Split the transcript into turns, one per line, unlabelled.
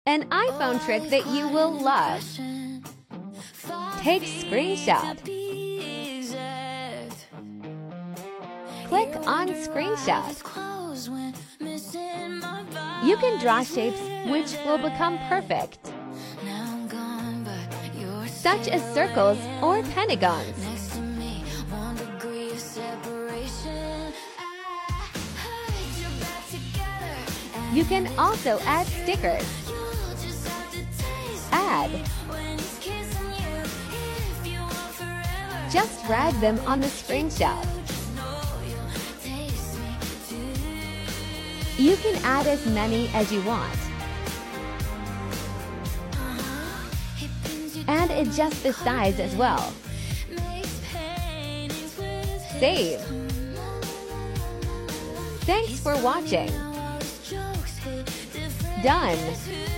An iPhone trick that you will love. Take screenshot. Click on screenshot. You can draw shapes which will become perfect, such as circles or pentagons. You can also add stickers. Add. Just drag them on the screenshot. You can add as many as you want. And adjust the size as well. Save. Thanks for watching. Done.